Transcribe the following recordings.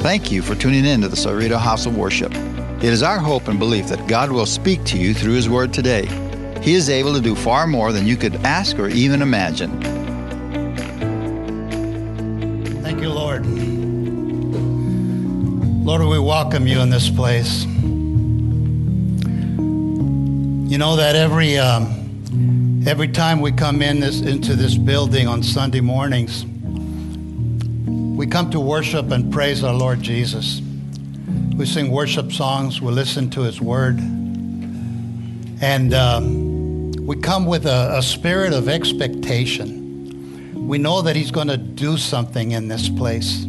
Thank you for tuning in to the Cerrito House of Worship. It is our hope and belief that God will speak to you through His Word today. He is able to do far more than you could ask or even imagine. Thank you, Lord. Lord, we welcome you in this place. You know that every time we come into this building on Sunday mornings, we come to worship and praise our Lord Jesus. We sing worship songs, we listen to His Word, and we come with a spirit of expectation. We know that He's going to do something in this place.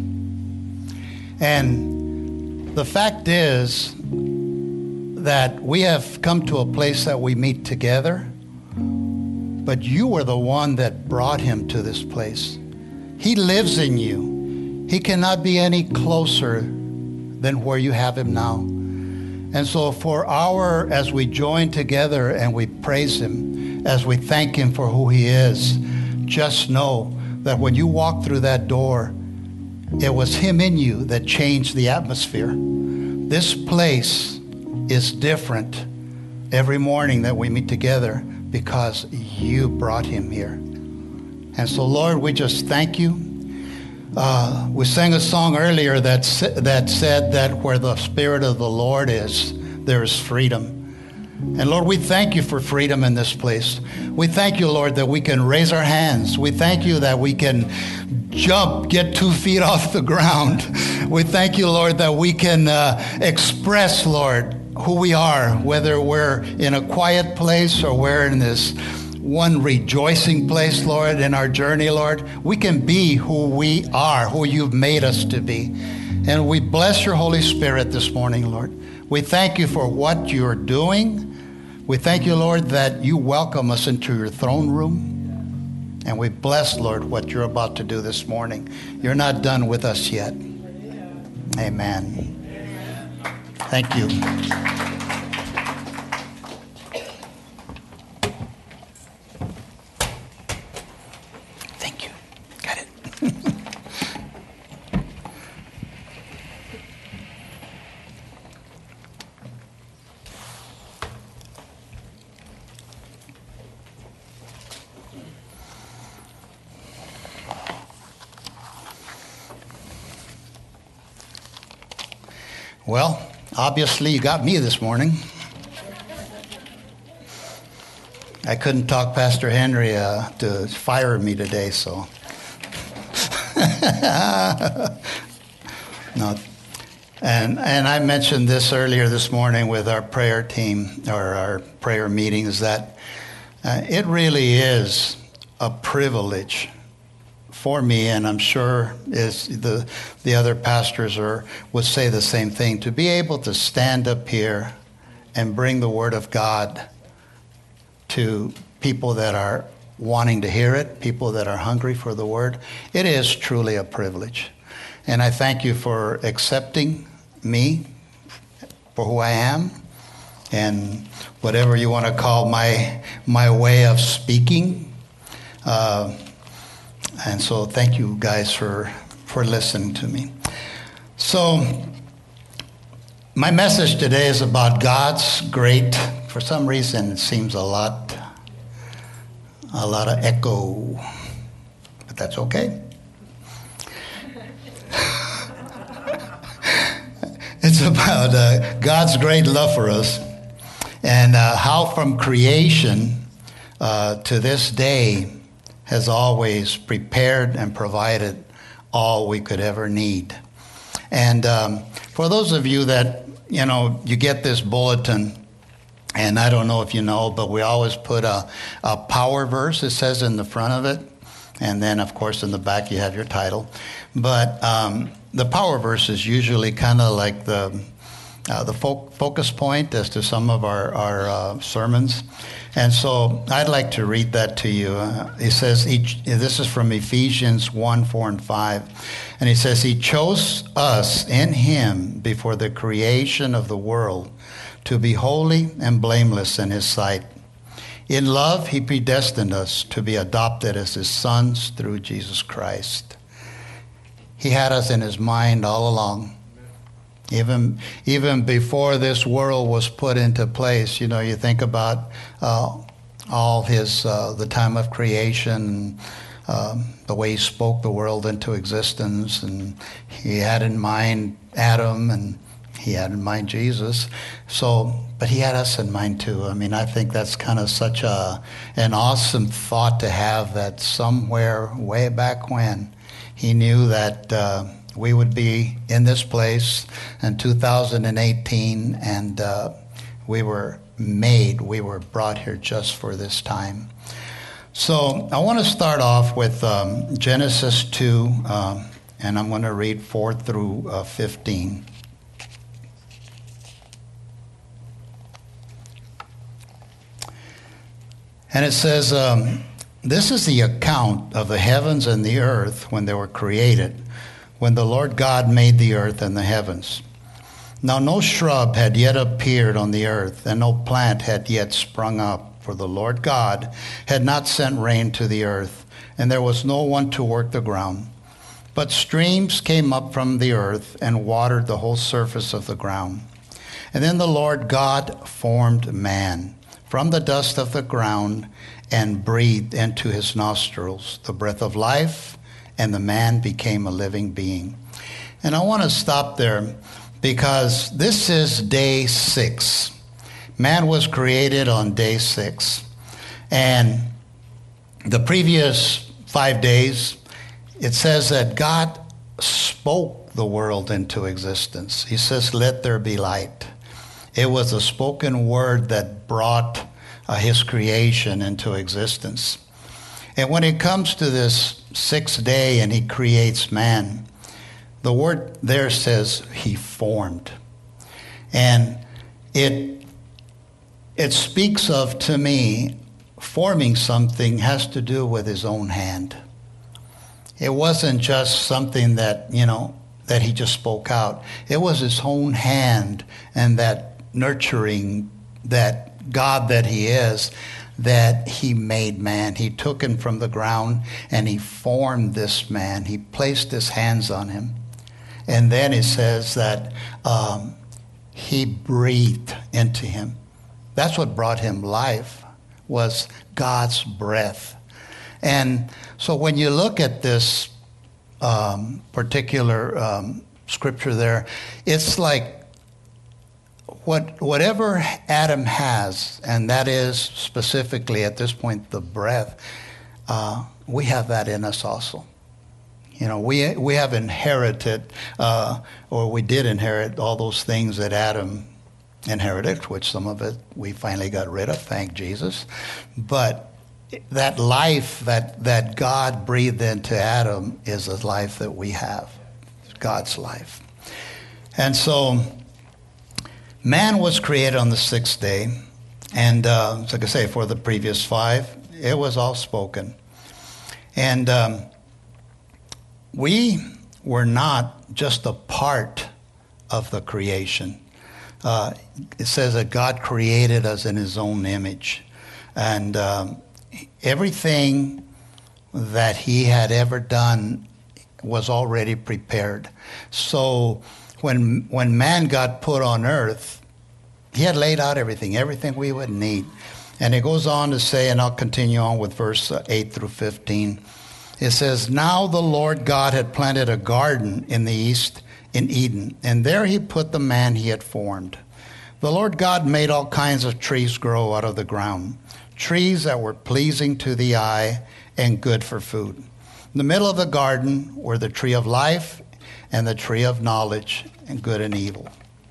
And the fact is that we have come to a place that we meet together, but you were the one that brought Him to this place. He lives in you. He cannot be any closer than where you have Him now. And so as we join together and we praise Him, as we thank Him for who He is, just know that when you walk through that door, it was Him in you that changed the atmosphere. This place is different every morning that we meet together because you brought Him here. And so, Lord, we just thank you. We sang a song earlier that said that where the Spirit of the Lord is, there is freedom. And Lord, we thank you for freedom in this place. We thank you, Lord, that we can raise our hands. We thank you that we can jump, get 2 feet off the ground. We thank you, Lord, that we can express, Lord, who we are, whether we're in a quiet place or we're in this one rejoicing place, Lord, in our journey, Lord. We can be who we are, who you've made us to be. And we bless your Holy Spirit this morning, Lord. We thank you for what you're doing. We thank you, Lord, that you welcome us into your throne room. And we bless, Lord, what you're about to do this morning. You're not done with us yet. Amen. Thank you. Thank you. Got it. Well, obviously you got me this morning. I couldn't talk Pastor Henry to fire me today, so. No. And I mentioned this earlier this morning with our prayer team, or our prayer meetings, that it really is a privilege for me, and I'm sure is the other pastors would say the same thing, to be able to stand up here and bring the Word of God to people that are wanting to hear it, people that are hungry for the Word. It is truly a privilege. And I thank you for accepting me for who I am, and whatever you want to call my way of speaking. And so thank you guys for listening to me. So my message today is about God's great, for some reason it seems a lot of echo, but that's okay. It's about God's great love for us, and how from creation to this day has always prepared and provided all we could ever need. And for those of you that, you get this bulletin, and I don't know if you know, but we always put a power verse, it says in the front of it. And then, of course, in the back you have your title. But the power verse is usually kind of like the focus point as to some of our sermons. And so I'd like to read that to you. It says, this is from Ephesians 1, 4, and 5. And he says, He chose us in Him before the creation of the world to be holy and blameless in His sight. In love, He predestined us to be adopted as His sons through Jesus Christ. He had us in His mind all along. Even before this world was put into place, you think about all his the time of creation, the way he spoke the world into existence, and he had in mind Adam, and he had in mind Jesus. But he had us in mind too. I think that's kind of such an awesome thought to have, that somewhere way back when he knew that we would be in this place in 2018, and we were brought here just for this time. So I want to start off with Genesis 2, and I'm going to read 4 through 15. And it says, this is the account of the heavens and the earth when they were created, when the Lord God made the earth and the heavens. Now no shrub had yet appeared on the earth, and no plant had yet sprung up, for the Lord God had not sent rain to the earth, and there was no one to work the ground. But streams came up from the earth and watered the whole surface of the ground. And then the Lord God formed man from the dust of the ground and breathed into his nostrils the breath of life, and the man became a living being. And I want to stop there because this is day 6. Man was created on day 6. And the previous 5 days, it says that God spoke the world into existence. He says, let there be light. It was a spoken word that brought his creation into existence. And when it comes to this 6th day and he creates man, the word there says he formed. And it speaks of, to me, forming something has to do with his own hand. It wasn't just something that, that he just spoke out. It was his own hand and that nurturing, that God that he is, that he made man. He took him from the ground and he formed this man. He placed his hands on him. And then it says that he breathed into him. That's what brought him life, was God's breath. And so when you look at this particular scripture there, it's like whatever Adam has, and that is specifically at this point the breath, we have that in us also. We have inherited, or we did inherit all those things that Adam inherited, which some of it we finally got rid of, thank Jesus. But that life that God breathed into Adam is a life that we have, God's life. And so man was created on the 6th day, and like I say, for the previous 5, it was all spoken. And we were not just a part of the creation. It says that God created us in his own image. And everything that he had ever done was already prepared. So when man got put on earth, he had laid out everything we would need. And it goes on to say, and I'll continue on with verse 8 through 15. It says, now the Lord God had planted a garden in the east in Eden, and there he put the man he had formed. The Lord God made all kinds of trees grow out of the ground, trees that were pleasing to the eye and good for food. In the middle of the garden were the tree of life and the tree of knowledge and good and evil.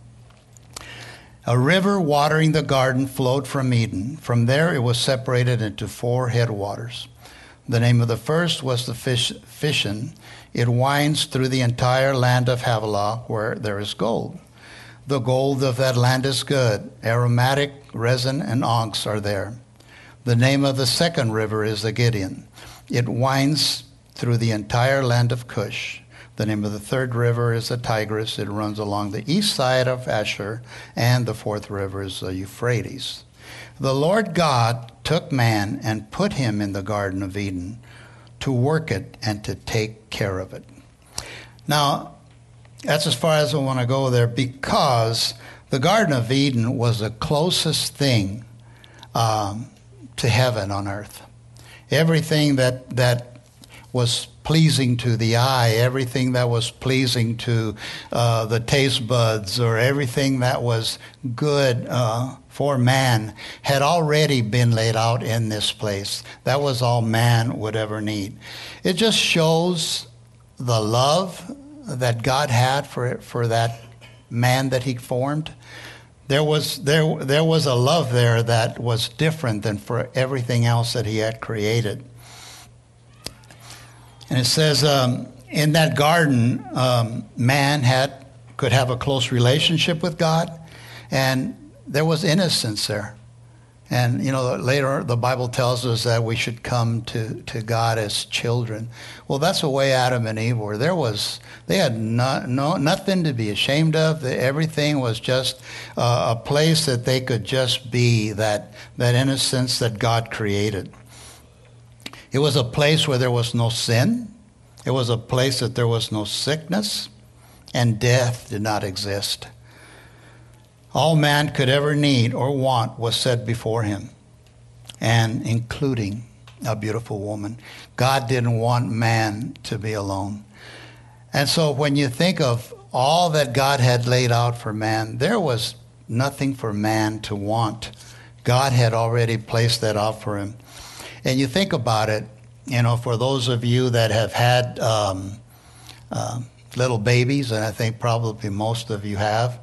A river watering the garden flowed from Eden. From there it was separated into 4 headwaters. The name of the first was the Fishon. It winds through the entire land of Havilah, where there is gold. The gold of that land is good. Aromatic, resin, and onyx are there. The name of the second river is the Gideon. It winds through the entire land of Cush. The name of the third river is the Tigris. It runs along the east side of Asher, and the fourth river is the Euphrates. The Lord God took man and put him in the Garden of Eden to work it and to take care of it. Now, That's as far as I want to go there, because the Garden of Eden was the closest thing to heaven on earth. Everything that was pleasing to the eye, everything that was pleasing to the taste buds, or everything that was good for man had already been laid out in this place. That was all man would ever need. It just shows the love that God had for that man that he formed. There was a love there that was different than for everything else that he had created. And it says in that garden, man could have a close relationship with God, and there was innocence there. And, later the Bible tells us that we should come to God as children. Well, that's the way Adam and Eve were. They had nothing to be ashamed of. Everything was just a place that they could just be, that innocence that God created. It was a place where there was no sin. It was a place that there was no sickness, and death did not exist. All man could ever need or want was set before him, and including a beautiful woman. God didn't want man to be alone. And so when you think of all that God had laid out for man, there was nothing for man to want. God had already placed that out for him. And you think about it, for those of you that have had little babies, and I think probably most of you have,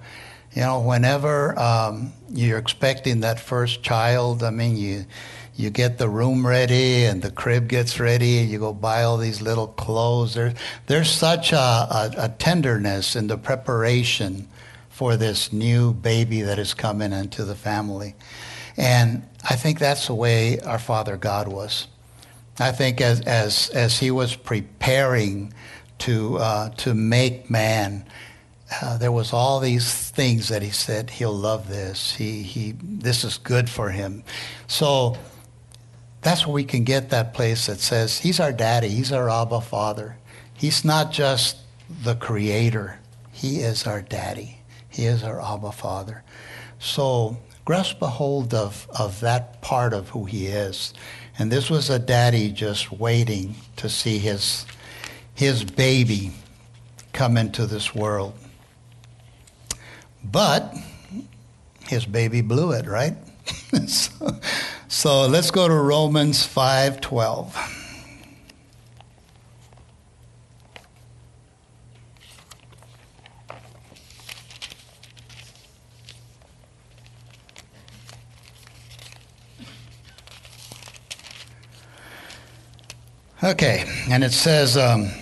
whenever you're expecting that first child, you get the room ready and the crib gets ready, and you go buy all these little clothes. There's such a tenderness in the preparation for this new baby that is coming into the family. And I think that's the way our Father God was. I think as he was preparing to make man, there was all these things that he said, he'll love this. This is good for him. So that's where we can get that place that says he's our daddy, he's our Abba Father. He's not just the creator. He is our daddy. He is our Abba Father. So grasp a hold of that part of who he is. And this was a daddy just waiting to see his baby come into this world. But his baby blew it, right? So let's go to Romans 5:12. Okay, and it says,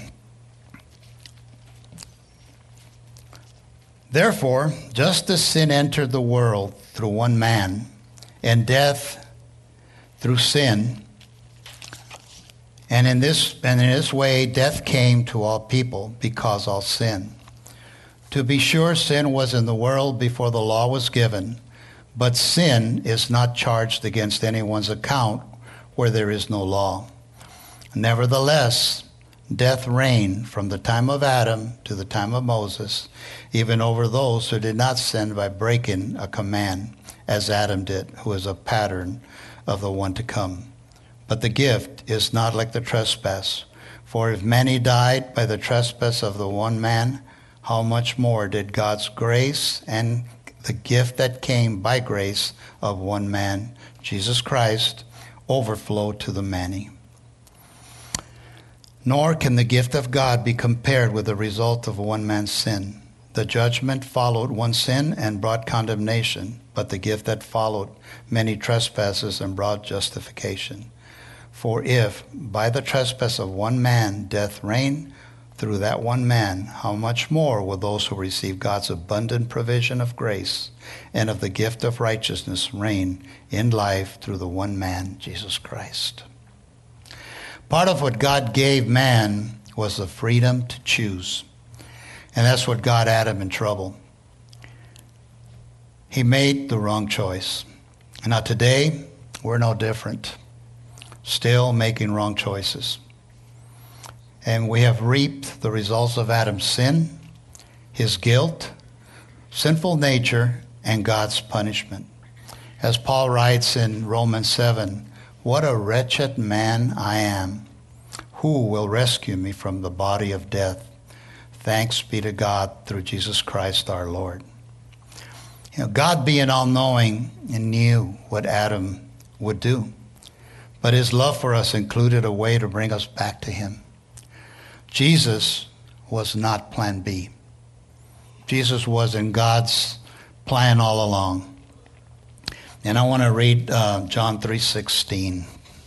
therefore, just as sin entered the world through one man, and death through sin, and in this way death came to all people because all sin. To be sure, sin was in the world before the law was given, but sin is not charged against anyone's account where there is no law. Nevertheless, death reigned from the time of Adam to the time of Moses, even over those who did not sin by breaking a command, as Adam did, who is a pattern of the one to come. But the gift is not like the trespass. For if many died by the trespass of the one man, how much more did God's grace and the gift that came by grace of one man, Jesus Christ, overflow to the many? Nor can the gift of God be compared with the result of one man's sin. The judgment followed one sin and brought condemnation, but the gift that followed many trespasses and brought justification. For if by the trespass of one man death reigned through that one man, how much more will those who receive God's abundant provision of grace and of the gift of righteousness reign in life through the one man, Jesus Christ? Part of what God gave man was the freedom to choose. And that's what got Adam in trouble. He made the wrong choice. And now today, we're no different. Still making wrong choices. And we have reaped the results of Adam's sin. his guilt, sinful nature, and God's punishment. As Paul writes in Romans 7, "What a wretched man I am. Who will rescue me from the body of death? Thanks be to God through Jesus Christ our Lord." God, being all-knowing, and knew what Adam would do. But his love for us included a way to bring us back to him. Jesus was not plan B. Jesus was in God's plan all along. And I want to read John 3:16.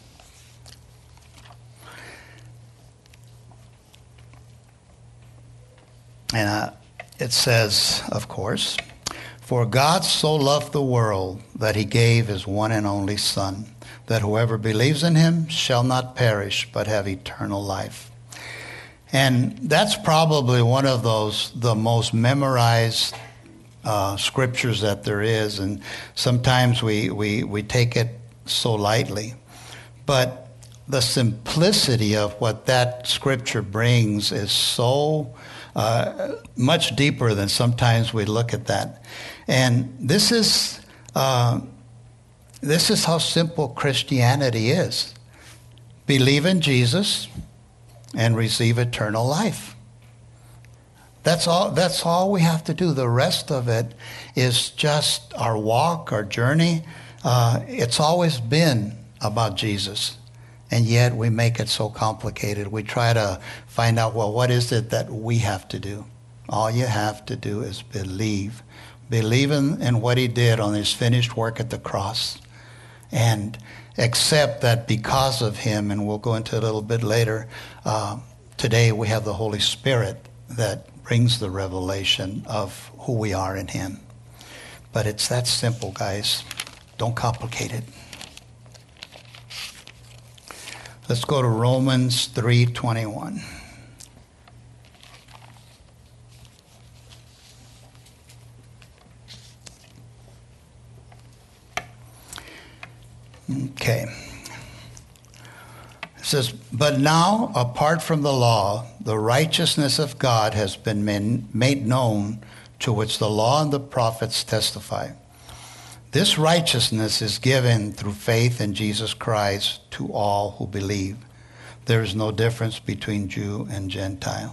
And it says, of course, "For God so loved the world that he gave his one and only Son, that whoever believes in him shall not perish but have eternal life." And that's probably one of the most memorized scriptures that there is, and sometimes we take it so lightly. But the simplicity of what that scripture brings is so much deeper than sometimes we look at that. And this is how simple Christianity is. Believe in Jesus and receive eternal life. That's all we have to do. The rest of it is just our walk, our journey. It's always been about Jesus. And yet we make it so complicated. We try to find out, well, what is it that we have to do? All you have to do is believe. Believe in what he did on his finished work at the cross. And accept that because of him, and we'll go into it a little bit later, today we have the Holy Spirit that brings the revelation of who we are in him. But it's that simple, guys. Don't complicate it. Let's go to Romans 3:21. Okay. It says, "But now, apart from the law, the righteousness of God has been made known, to which the law and the prophets testify. This righteousness is given through faith in Jesus Christ to all who believe. There is no difference between Jew and Gentile."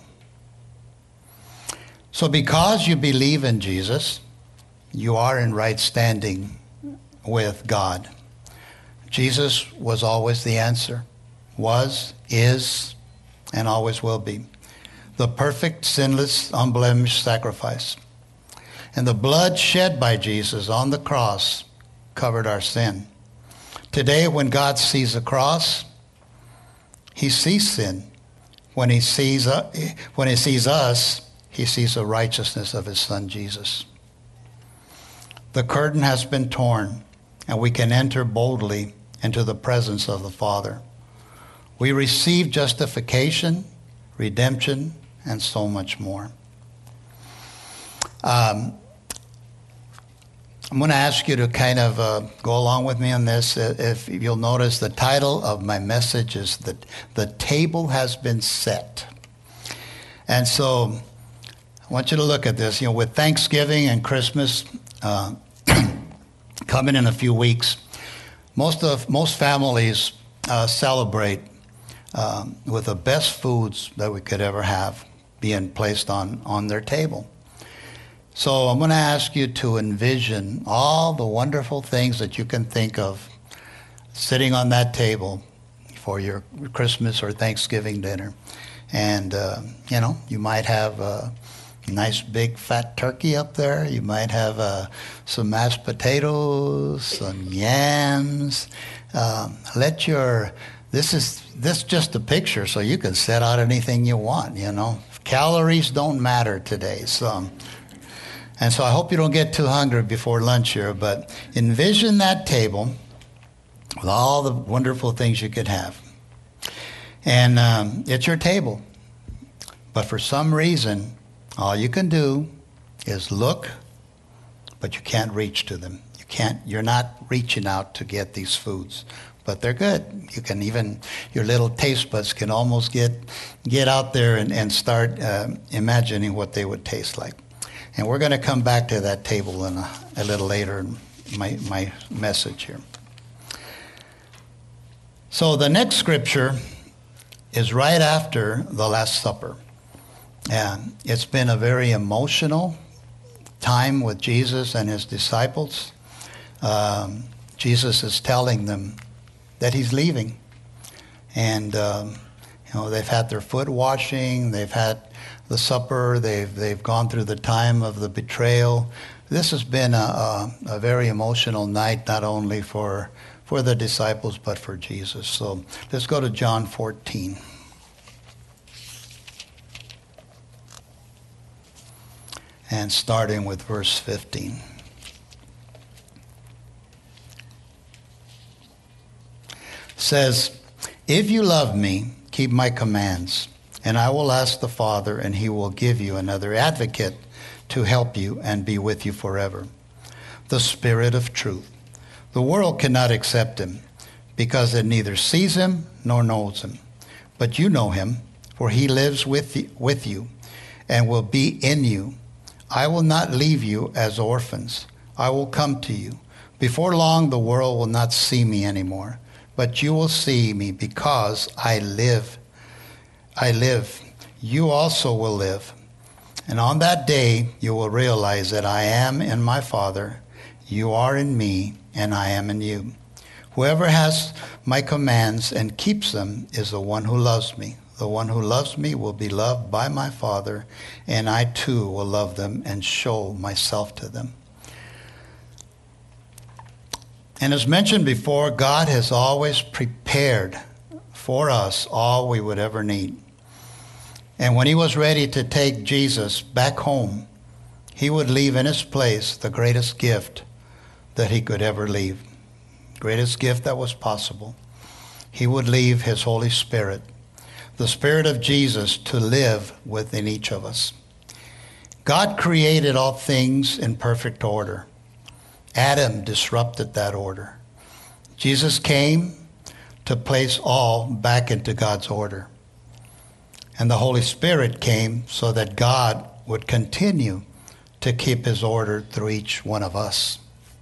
So because you believe in Jesus, you are in right standing with God. Jesus was always the answer, was, is, and always will be. The perfect, sinless, unblemished sacrifice. And the blood shed by Jesus on the cross covered our sin. Today, when God sees a cross, he sees sin. When he sees us, he sees the righteousness of his Son, Jesus. The curtain has been torn, and we can enter boldly into the presence of the Father. We receive justification, redemption, and so much more. I'm going to ask you to kind of go along with me on this. If you'll notice, the title of my message is The Table Has Been Set. And so I want you to look at this. With Thanksgiving and Christmas coming in a few weeks, most families celebrate with the best foods that we could ever have being placed on their table. So I'm going to ask you to envision all the wonderful things that you can think of sitting on that table for your Christmas or Thanksgiving dinner. And, you might have a nice big fat turkey up there. You might have some mashed potatoes, some yams. This is just a picture, so you can set out anything you want, Calories don't matter today, And so I hope you don't get too hungry before lunch here, but envision that table with all the wonderful things you could have. And it's your table. But for some reason, all you can do is look, but you can't reach to them. You're not reaching out to get these foods. But they're good. You can even, your little taste buds can almost get out there and start imagining what they would taste like. And we're going to come back to that table in a little later in my message here. So the next scripture is right after the Last Supper. And it's been a very emotional time with Jesus and his disciples. Jesus is telling them that he's leaving. And, they've had their foot washing, they've had the supper, they've gone through the time of the betrayal. This has been a very emotional night, not only for the disciples, but for Jesus. So let's go to John 14. And starting with verse 15. Says, "If you love me, keep my commands, and I will ask the Father, and he will give you another advocate to help you and be with you forever, the Spirit of truth. The world cannot accept him, because it neither sees him nor knows him. But you know him, for he lives with you and will be in you. I will not leave you as orphans. I will come to you. Before long, the world will not see me anymore, but you will see me because I live. You also will live. And on that day, you will realize that I am in my Father, you are in me, and I am in you. Whoever has my commands and keeps them is the one who loves me. The one who loves me will be loved by my Father, and I too will love them and show myself to them." And as mentioned before, God has always prepared for us all we would ever need. And when he was ready to take Jesus back home, he would leave in his place the greatest gift that he could ever leave. Greatest gift that was possible. He would leave his Holy Spirit, the Spirit of Jesus, to live within each of us. God created all things in perfect order. Adam disrupted that order. Jesus came to place all back into God's order. And the Holy Spirit came so that God would continue to keep his order through each one of us.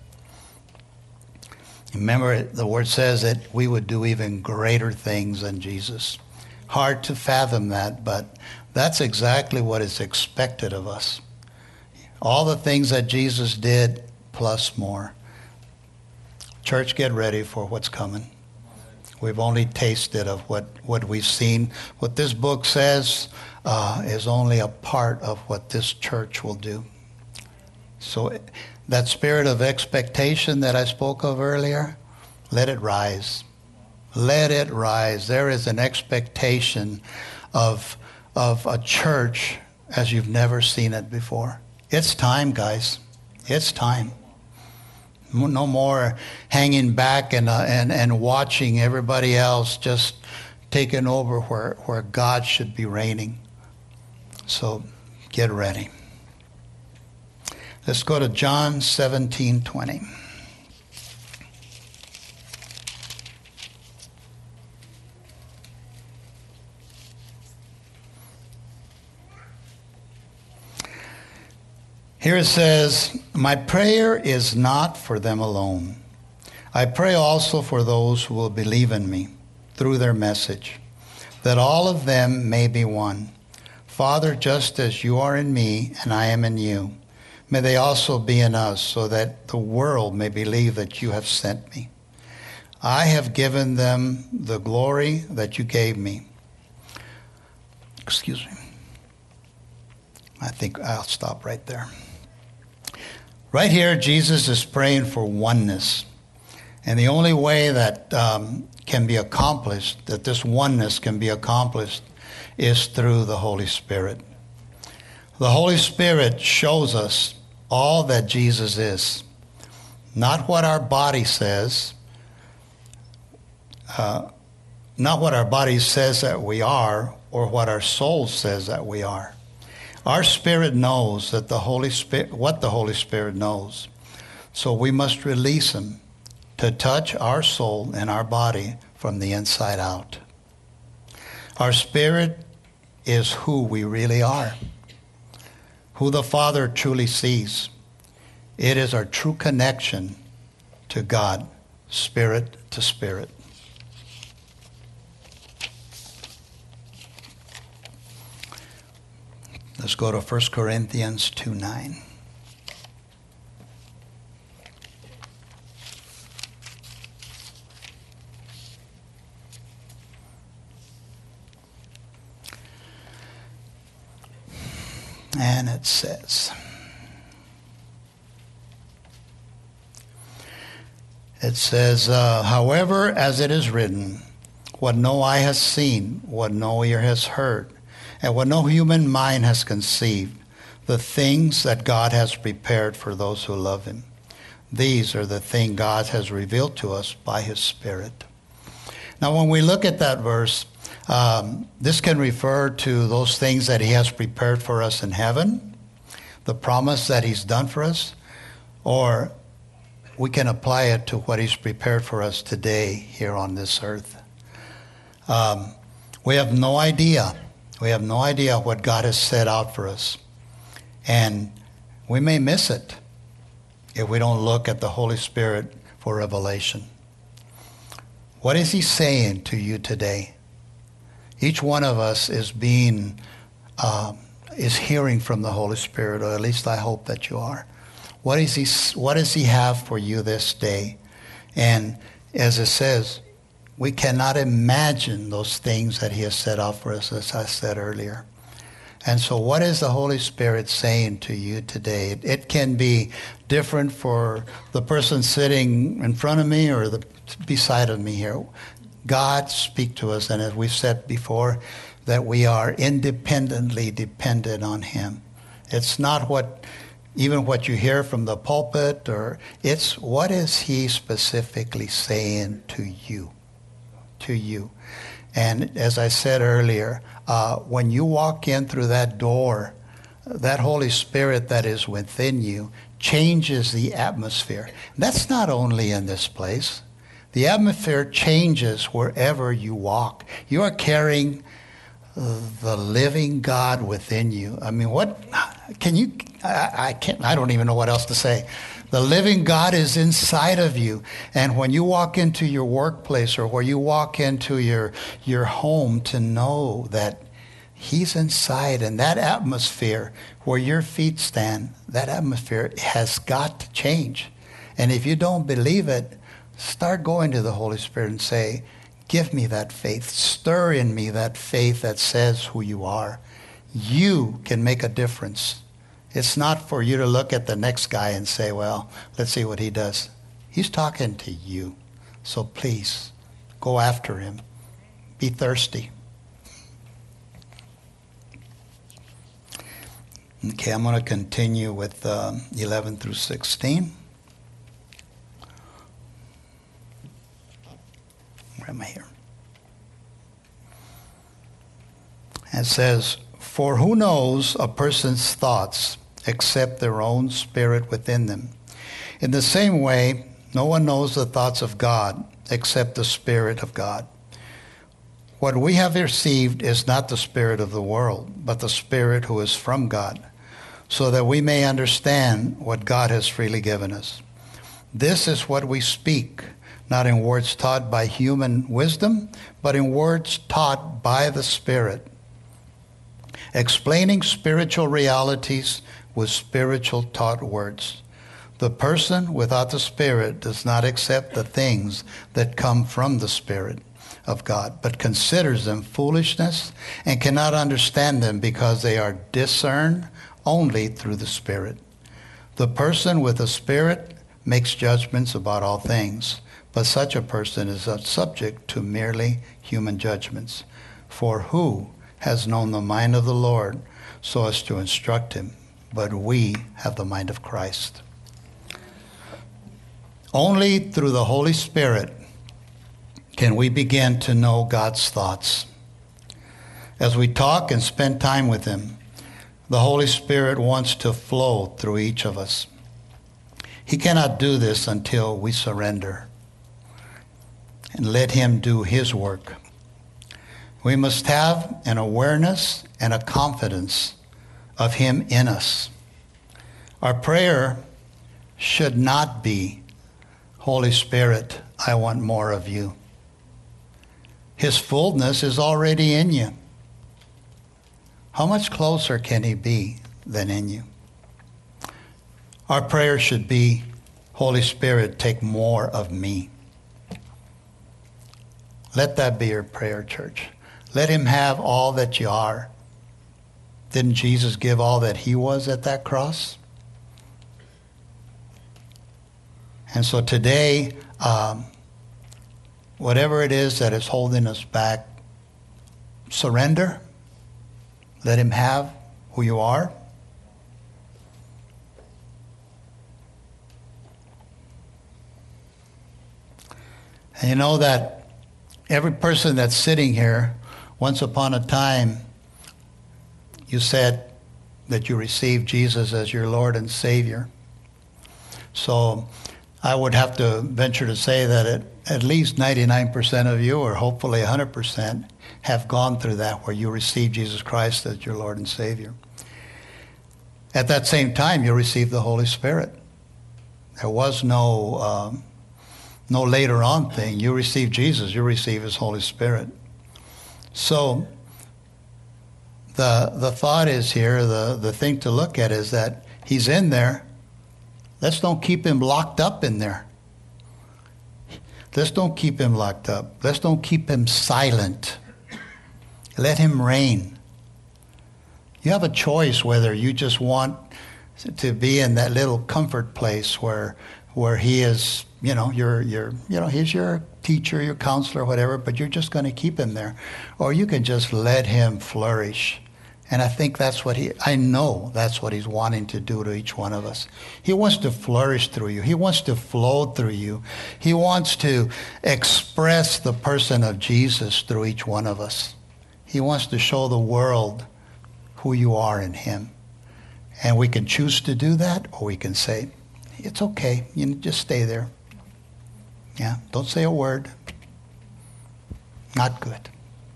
Remember, the word says that we would do even greater things than Jesus. Hard to fathom that, but that's exactly what is expected of us. All the things that Jesus did, plus more. Church, get ready for what's coming. We've only tasted of what we've seen. What this book says is only a part of what this church will do. So that spirit of expectation that I spoke of earlier, let it rise. Let it rise. There is an expectation of a church as you've never seen it before. It's time, guys. It's time. No more hanging back and watching everybody else just taking over where God should be reigning. So get ready. Let's go to John 17:20. Here it says, "My prayer is not for them alone. I pray also for those who will believe in me through their message, that all of them may be one. Father, just as you are in me and I am in you, may they also be in us, so that the world may believe that you have sent me. I have given them the glory that you gave me." Excuse me. I think I'll stop right there. Right here, Jesus is praying for oneness. And the only way that can be accomplished, that this oneness can be accomplished, is through the Holy Spirit. The Holy Spirit shows us all that Jesus is. Not what our body says, not what our body says that we are, or what our soul says that we are. Our spirit knows that what the Holy Spirit knows. So we must release him to touch our soul and our body from the inside out. Our spirit is who we really are. who the Father truly sees. It is our true connection to God, spirit to spirit. Let's go to 1 Corinthians 2:9. And it says, however, as it is written, what no eye has seen, what no ear has heard, and what no human mind has conceived, the things that God has prepared for those who love him. These are the things God has revealed to us by his Spirit. Now, when we look at that verse, this can refer to those things that he has prepared for us in heaven, the promise that he's done for us, or we can apply it to what he's prepared for us today here on this earth. We have no idea. We have no idea what God has set out for us. And we may miss it if we don't look at the Holy Spirit for revelation. What is he saying to you today? Each one of us is hearing from the Holy Spirit, or at least I hope that you are. What does he have for you this day? And as it says, we cannot imagine those things that he has set out for us, as I said earlier. And so what is the Holy Spirit saying to you today? It can be different for the person sitting in front of me or beside of me here. God speak to us, and as we've said before, that we are independently dependent on him. It's not even what you hear from the pulpit, or it's what is he specifically saying to you. And as I said earlier, when you walk in through that door, that Holy Spirit that is within you changes the atmosphere. That's not only in this place. The atmosphere changes wherever you walk. You are carrying the living God within you. I mean, what can you, I don't even know what else to say. The living God is inside of you. And when you walk into your workplace or where you walk into your home, to know that he's inside, and that atmosphere where your feet stand, that atmosphere has got to change. And if you don't believe it, start going to the Holy Spirit and say, give me that faith. Stir in me that faith that says who you are. You can make a difference. It's not for you to look at the next guy and say, well, let's see what he does. He's talking to you. So please, go after him. Be thirsty. Okay, I'm going to continue with 11 through 16. Where am I here? It says, for who knows a person's thoughts except their own spirit within them? In the same way, no one knows the thoughts of God except the Spirit of God. What we have received is not the spirit of the world, but the Spirit who is from God, so that we may understand what God has freely given us. This is what we speak, not in words taught by human wisdom, but in words taught by the Spirit, explaining spiritual realities with spiritual taught words. The person without the Spirit does not accept the things that come from the Spirit of God, but considers them foolishness and cannot understand them because they are discerned only through the Spirit. The person with the Spirit makes judgments about all things, but such a person is not subject to merely human judgments. For who has known the mind of the Lord so as to instruct him? But we have the mind of Christ. Only through the Holy Spirit can we begin to know God's thoughts. As we talk and spend time with him, the Holy Spirit wants to flow through each of us. He cannot do this until we surrender and let him do his work. We must have an awareness and a confidence of him in us. Our prayer should not be, Holy Spirit, I want more of you. His fullness is already in you. How much closer can he be than in you? Our prayer should be, Holy Spirit, take more of me. Let that be your prayer, church. Let him have all that you are. Didn't Jesus give all that he was at that cross? And so today, whatever it is that is holding us back, surrender. Let him have who you are. And you know that every person that's sitting here, once upon a time, you said that you received Jesus as your Lord and Savior. So I would have to venture to say that at least 99% of you, or hopefully 100%, have gone through that where you received Jesus Christ as your Lord and Savior. At that same time, you received the Holy Spirit. There was no later on thing. You receive Jesus, you receive his Holy Spirit. So the thought is here, the thing to look at is that he's in there. Let's don't keep him locked up in there. Let's don't keep him locked up. Let's don't keep him silent. Let him reign. You have a choice whether you just want to be in that little comfort place where he is, he's your teacher, your counselor, whatever, but you're just going to keep him there. Or you can just let him flourish. And I think I know that's what he's wanting to do to each one of us. He wants to flourish through you. He wants to flow through you. He wants to express the person of Jesus through each one of us. He wants to show the world who you are in him. And we can choose to do that, or we can say, it's okay. You just stay there. Yeah, don't say a word. Not good.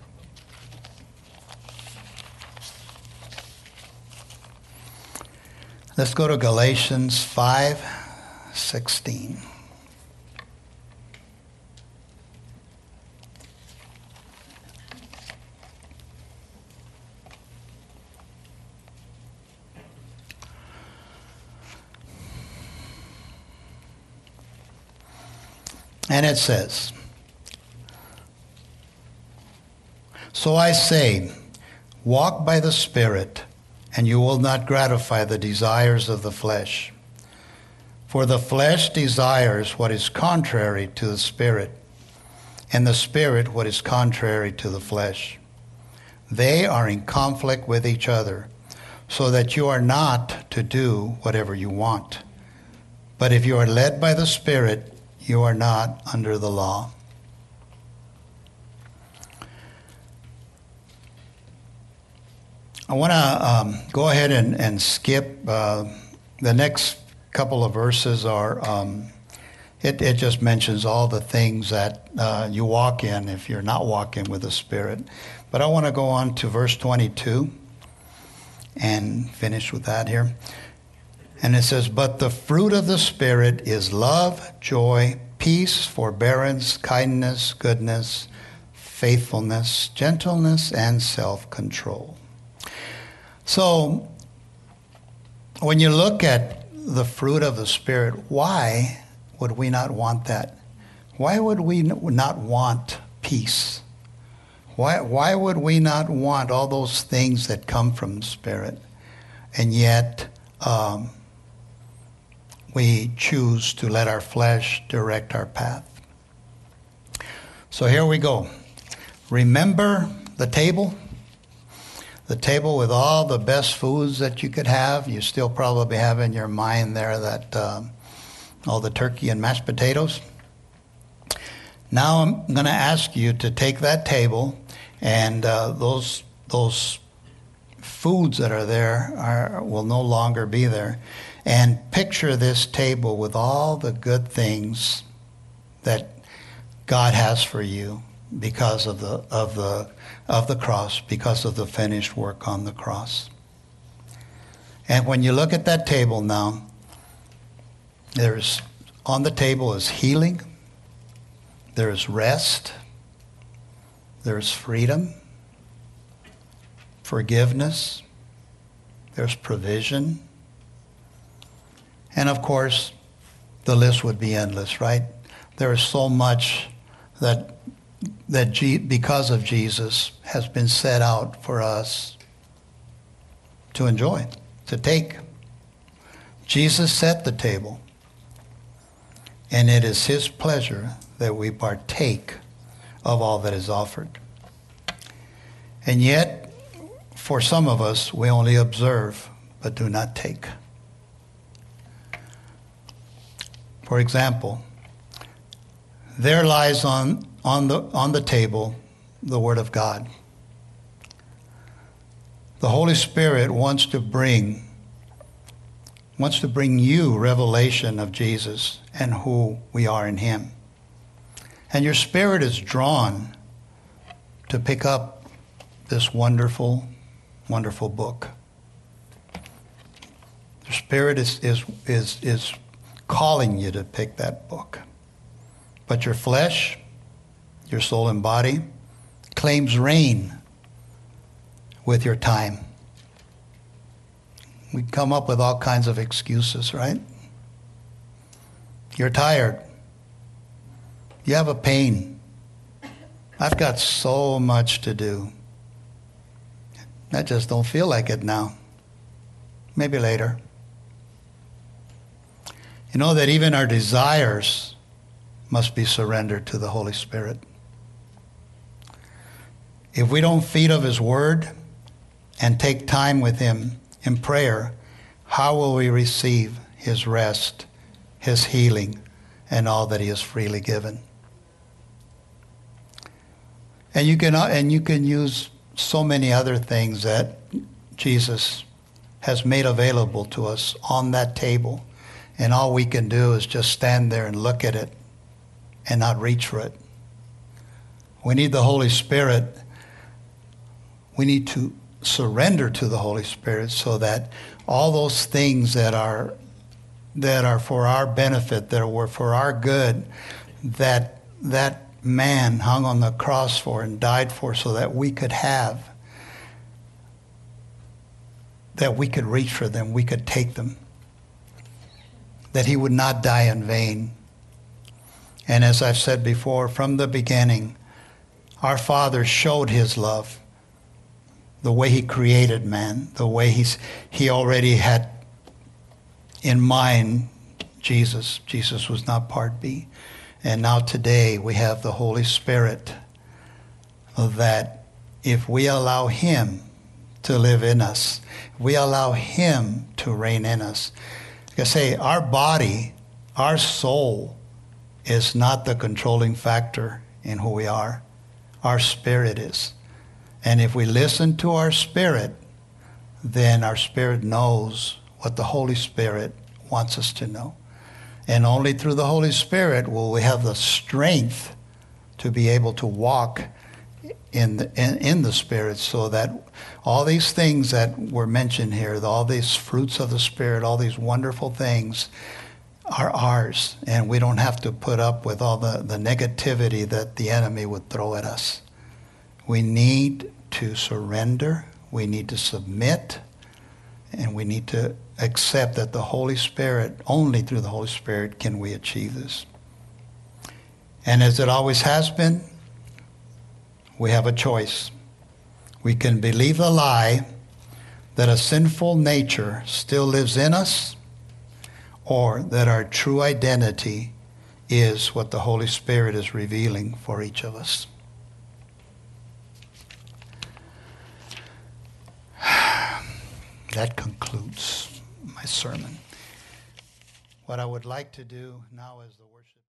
Let's go to Galatians 5:16. And it says, so I say, walk by the Spirit, and you will not gratify the desires of the flesh. For the flesh desires what is contrary to the Spirit, and the Spirit what is contrary to the flesh. They are in conflict with each other, so that you are not to do whatever you want. But if you are led by the Spirit, you are not under the law. I want to go ahead and skip. The next couple of verses it just mentions all the things that you walk in if you're not walking with the Spirit. But I want to go on to verse 22 and finish with that here. And it says, but the fruit of the Spirit is love, joy, peace, forbearance, kindness, goodness, faithfulness, gentleness, and self-control. So when you look at the fruit of the Spirit, why would we not want that? Why would we not want peace? Why would we not want all those things that come from the Spirit? And yet we choose to let our flesh direct our path. So here we go. Remember the table? The table with all the best foods that you could have. You still probably have in your mind there that all the turkey and mashed potatoes. Now I'm going to ask you to take that table and those foods that are there will no longer be there. And picture this table with all the good things that God has for you because of the cross, because of the finished work on the cross. And when you look at that table now, on the table is healing, there's rest, there's freedom, forgiveness, there's provision, and of course, the list would be endless, right? There is so much that because of Jesus has been set out for us to enjoy, to take. Jesus set the table, and it is his pleasure that we partake of all that is offered. And yet, for some of us, we only observe but do not take. For example, there lies on the table the Word of God. The Holy Spirit wants to bring you revelation of Jesus and who we are in him. And your spirit is drawn to pick up this wonderful, wonderful book. Your spirit is calling you to pick that book. But your flesh, your soul and body, claims reign with your time. We come up with all kinds of excuses, right? You're tired. You have a pain. I've got so much to do. I just don't feel like it now. Maybe later. You know that even our desires must be surrendered to the Holy Spirit. If we don't feed of his word and take time with him in prayer, how will we receive his rest, his healing, and all that he has freely given? And you can use so many other things that Jesus has made available to us on that table. And all we can do is just stand there and look at it and not reach for it. We need the Holy Spirit. We need to surrender to the Holy Spirit so that all those things that are for our benefit, that were for our good, that man hung on the cross for and died for so that we could have, that we could reach for them, we could take them, that he would not die in vain. And as I've said before, from the beginning, our Father showed his love, the way he created man, the way he already had in mind Jesus. Jesus was not part B. And now today we have the Holy Spirit, that if we allow him to live in us, we allow him to reign in us. Like I say, our body, our soul is not the controlling factor in who we are. Our spirit is. And if we listen to our spirit, then our spirit knows what the Holy Spirit wants us to know. And only through the Holy Spirit will we have the strength to be able to walk in the Spirit, so that all these things that were mentioned here, all these fruits of the Spirit, all these wonderful things are ours. And we don't have to put up with all the negativity that the enemy would throw at us. We need to surrender. We need to submit. And we need to accept that the Holy Spirit, only through the Holy Spirit can we achieve this. And as it always has been, we have a choice. We can believe the lie that a sinful nature still lives in us, or that our true identity is what the Holy Spirit is revealing for each of us. That concludes my sermon. What I would like to do now is the worship.